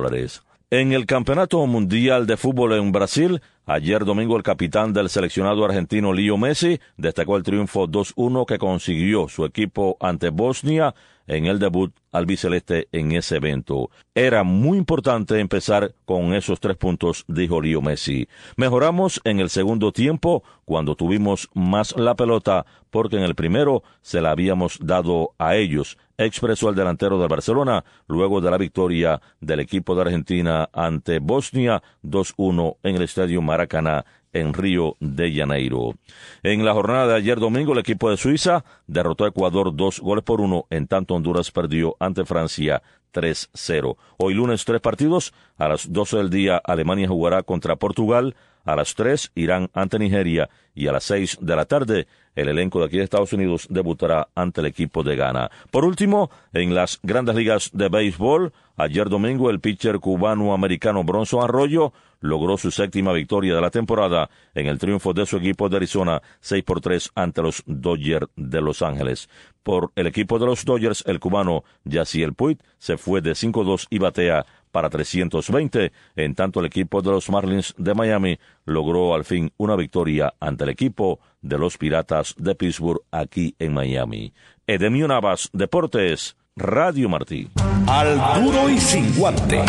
En el Campeonato Mundial de Fútbol en Brasil, ayer domingo el capitán del seleccionado argentino Leo Messi destacó el triunfo 2-1 que consiguió su equipo ante Bosnia en el debut albiceleste en ese evento. Era muy importante empezar con esos 3 puntos, dijo Leo Messi. Mejoramos en el segundo tiempo cuando tuvimos más la pelota, porque en el primero se la habíamos dado a ellos, expresó el delantero del Barcelona luego de la victoria del equipo de Argentina ante Bosnia 2-1 en el Estadio Maracaná en Río de Janeiro. En la jornada de ayer domingo, el equipo de Suiza derrotó a Ecuador 2-1, en tanto Honduras perdió ante Francia 3-0. Hoy lunes 3 partidos. A las 12 del día Alemania jugará contra Portugal, a las 3 Irán ante Nigeria y a las 6 de la tarde el elenco de aquí de Estados Unidos debutará ante el equipo de Ghana. Por último, en las grandes ligas de béisbol, ayer domingo el pitcher cubano-americano Bronson Arroyo logró su 7ª victoria de la temporada en el triunfo de su equipo de Arizona 6-3 ante los Dodgers de Los Ángeles. Por el equipo de los Dodgers, el cubano Yasiel Puig se fue de 5-2 y batea para 320, en tanto el equipo de los Marlins de Miami logró al fin una victoria ante el equipo de los Piratas de Pittsburgh aquí en Miami. Edemio Navas, Deportes, Radio Martí. Al duro y sin guante.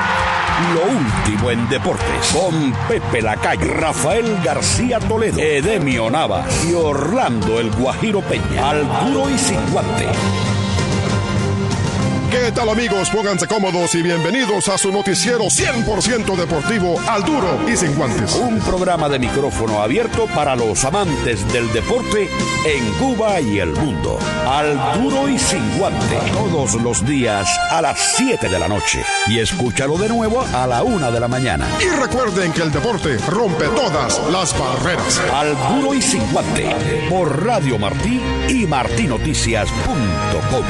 Lo último en deportes, con Pepe Lacayo, Rafael García Toledo, Edemio Navas y Orlando El Guajiro Peña. Al duro y sin guante. ¿Qué tal, amigos? Pónganse cómodos y bienvenidos a su noticiero 100% deportivo, Al Duro y Sin Guantes. Un programa de micrófono abierto para los amantes del deporte en Cuba y el mundo. Al Duro y Sin Guante, todos los días a las 7 de la noche. Y escúchalo de nuevo a la 1 de la mañana. Y recuerden que el deporte rompe todas las barreras. Al Duro y Sin Guante, por Radio Martí y martinoticias.com.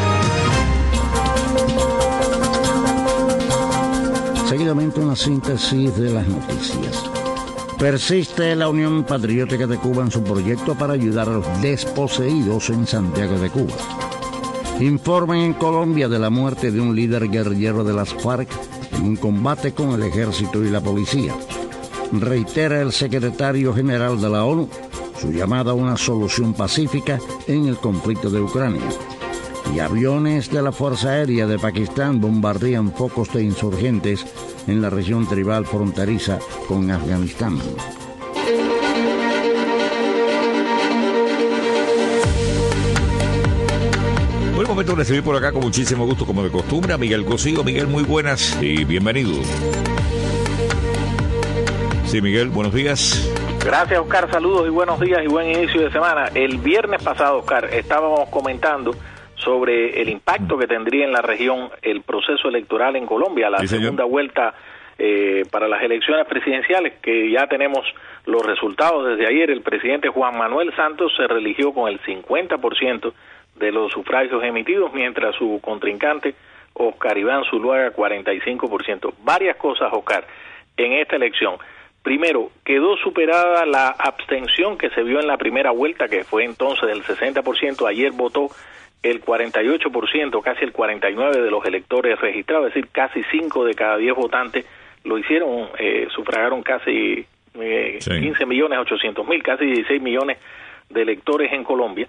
Seguidamente una síntesis de las noticias. Persiste la Unión Patriótica de Cuba en su proyecto para ayudar a los desposeídos en Santiago de Cuba. Informan en Colombia de la muerte de un líder guerrillero de las FARC en un combate con el ejército y la policía. reitera el secretario general de la ONU su llamada a una solución pacífica en el conflicto de Ucrania. Y aviones de la Fuerza Aérea de Pakistán bombardean focos de insurgentes en la región tribal fronteriza con Afganistán. Buen momento de recibir por acá con muchísimo gusto, como de costumbre, a Miguel Cosío. Miguel, muy buenas y bienvenido. Sí, Miguel, buenos días. Gracias, Oscar. Saludos y buenos días y buen inicio de semana. El viernes pasado, Oscar, estábamos comentando sobre el impacto que tendría en la región el proceso electoral en Colombia, la segunda vuelta para las elecciones presidenciales, que ya tenemos los resultados desde ayer. El presidente Juan Manuel Santos se reeligió con el 50% de los sufragios emitidos, mientras su contrincante Oscar Iván Zuluaga 45%. Varias cosas, Oscar, en esta elección. Primero, quedó superada la abstención que se vio en la primera vuelta, que fue entonces del 60%. Ayer votó el 48%, casi el 49% de los electores registrados, es decir, casi 5 de cada 10 votantes lo hicieron, sufragaron casi 15.800.000, casi 16 millones de electores en Colombia.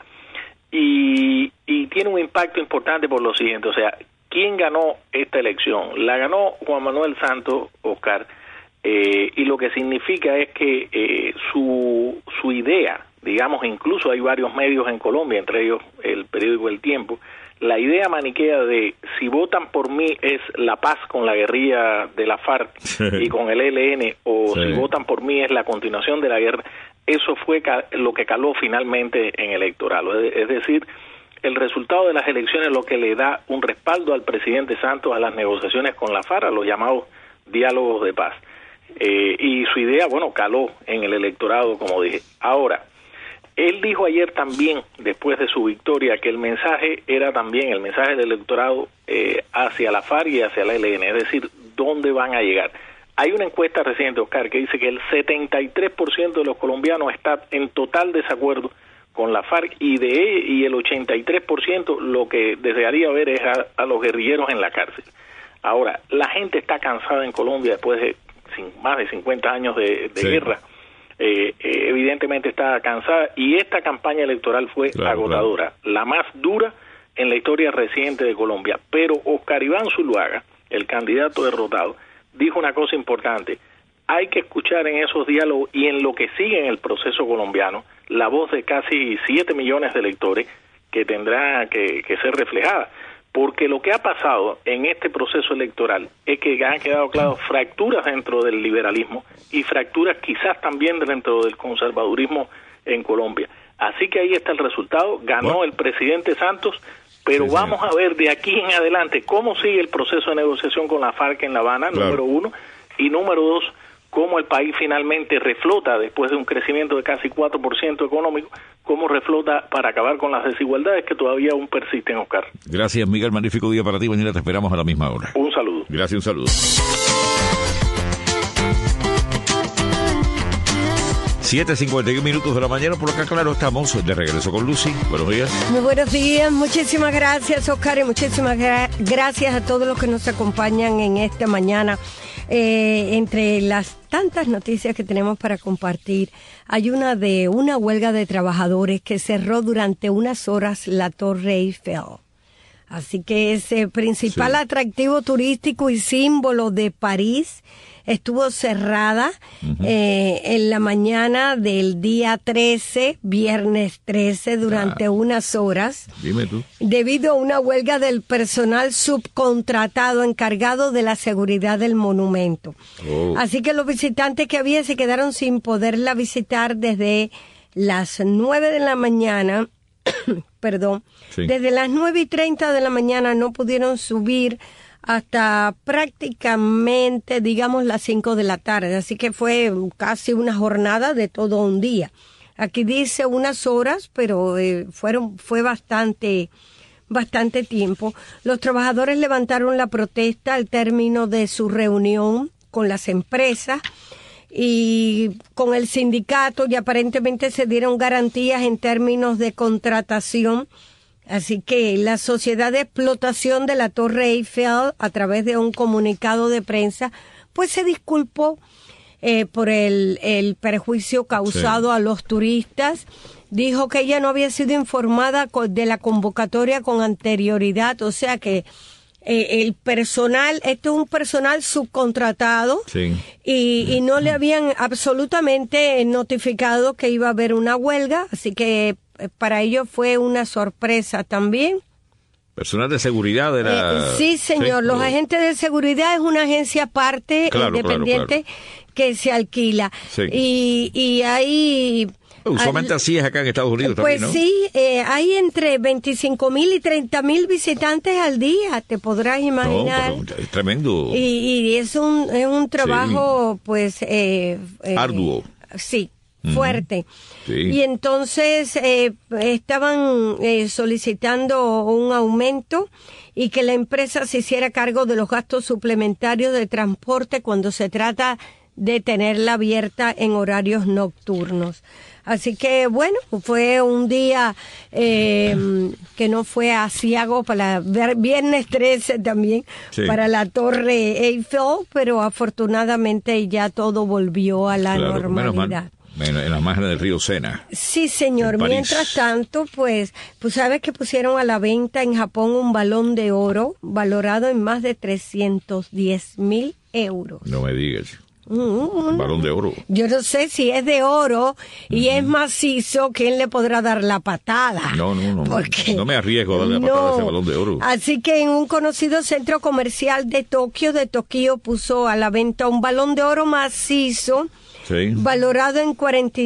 Y tiene un impacto importante por lo siguiente, o sea, ¿quién ganó esta elección? La ganó Juan Manuel Santos, Oscar, y lo que significa es que su idea, digamos, incluso hay varios medios en Colombia, entre ellos el periódico El Tiempo, la idea maniquea de si votan por mí es la paz con la guerrilla de la FARC y con el ELN, o si votan por mí es la continuación de la guerra. Eso fue lo que caló finalmente en el electorado. Es decir, el resultado de las elecciones es lo que le da un respaldo al presidente Santos a las negociaciones con la FARC, a los llamados diálogos de paz. Y su idea, bueno, caló en el electorado, como dije. Ahora, él dijo ayer también, después de su victoria, que el mensaje era también el mensaje del electorado hacia la FARC y hacia la ELN, es decir, ¿dónde van a llegar? Hay una encuesta reciente, Oscar, que dice que el 73% de los colombianos está en total desacuerdo con la FARC y el 83% lo que desearía ver es a los guerrilleros en la cárcel. Ahora, la gente está cansada en Colombia después de más de 50 años de guerra. Evidentemente está cansada y esta campaña electoral fue agotadora, la más dura en la historia reciente de Colombia. Pero Oscar Iván Zuluaga, el candidato derrotado, dijo una cosa importante: hay que escuchar en esos diálogos y en lo que sigue en el proceso colombiano la voz de casi 7 millones de electores que tendrá que ser reflejada, porque lo que ha pasado en este proceso electoral es que han quedado claras fracturas dentro del liberalismo y fracturas quizás también dentro del conservadurismo en Colombia. Así que ahí está el resultado, ganó el presidente Santos, pero vamos a ver de aquí en adelante cómo sigue el proceso de negociación con la FARC en La Habana, número uno, y número dos, cómo el país finalmente reflota después de un crecimiento de casi 4% económico, cómo reflota para acabar con las desigualdades que todavía aún persisten, Oscar. Gracias, Miguel, magnífico día para ti, mañana te esperamos a la misma hora. Un saludo. Gracias, un saludo. 7:51 de la mañana, por acá, claro, estamos de regreso con Lucy. Buenos días. Muy buenos días, muchísimas gracias, Oscar, y muchísimas gracias a todos los que nos acompañan en esta mañana. Entre las tantas noticias que tenemos para compartir, hay una de una huelga de trabajadores que cerró durante unas horas la Torre Eiffel. Así que ese principal atractivo turístico y símbolo de París estuvo cerrada en la mañana del día 13, viernes 13, durante unas horas. Dime tú. Debido a una huelga del personal subcontratado encargado de la seguridad del monumento. Así que los visitantes que había se quedaron sin poderla visitar desde las 9 de la mañana. Perdón. Desde las 9:30 de la mañana no pudieron subir hasta prácticamente, digamos, las 5 de la tarde. Así que fue casi una jornada de todo un día. Aquí dice unas horas, pero fue bastante tiempo. Los trabajadores levantaron la protesta al término de su reunión con las empresas y con el sindicato, y aparentemente se dieron garantías en términos de contratación. Así que la Sociedad de Explotación de la Torre Eiffel, a través de un comunicado de prensa, pues se disculpó por el perjuicio causado a los turistas. Dijo que ella no había sido informada de la convocatoria con anterioridad, o sea que el personal, esto es un personal subcontratado, sí, y no le habían absolutamente notificado que iba a haber una huelga, así que para ellos fue una sorpresa también. Personal de seguridad de la... sí, señor, sí, los agentes de seguridad es una agencia aparte, claro, independiente, que se alquila. Sí. Y hay... Usualmente así es acá en Estados Unidos pues también, ¿no? Sí, hay entre 25,000 y 30,000 visitantes al día, te podrás imaginar. No, pero es tremendo. Y es un trabajo, sí, pues... arduo. Sí, fuerte. Sí. Y entonces estaban solicitando un aumento y que la empresa se hiciera cargo de los gastos suplementarios de transporte cuando se trata de tenerla abierta en horarios nocturnos. Así que, bueno, fue un día que no fue aciago para viernes 13 también, sí, para la Torre Eiffel, pero afortunadamente ya todo volvió a la normalidad. En la margen del río Sena. Sí, señor. Mientras tanto, pues sabes que pusieron a la venta en Japón un balón de oro valorado en más de 310,000 euros. No me digas. Un balón de oro. Yo no sé si es de oro y es macizo, ¿quién le podrá dar la patada? No, porque no me arriesgo a darle la patada a ese balón de oro. Así que en un conocido centro comercial de Tokio puso a la venta un balón de oro macizo, sí, valorado en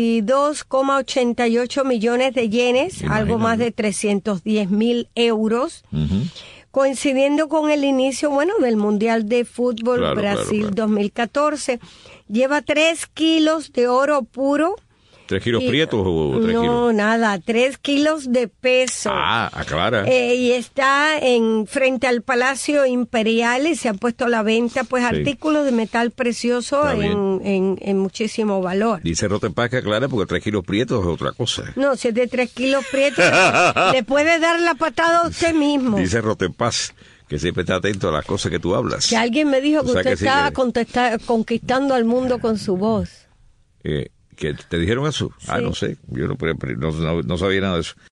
42,88 millones de yenes, algo más de 310,000 euros. Coincidiendo con el inicio, del Mundial de Fútbol Brasil 2014. Lleva 3 kilos de oro puro. ¿3 kilos prietos o 3 kilos? No, nada, 3 kilos de peso. Aclara. Y está frente al Palacio Imperial y se han puesto a la venta, artículos de metal precioso en muchísimo valor. Dice Rottenpaz que aclara porque 3 kilos prietos es otra cosa. No, si es de 3 kilos prietos, le puede dar la patada a usted mismo. Dice Rottenpaz que siempre está atento a las cosas que tú hablas. Que alguien me dijo que usted estaba conquistando al mundo con su voz. ¿Que te dijeron eso? Sí. No sé, yo no sabía nada de eso.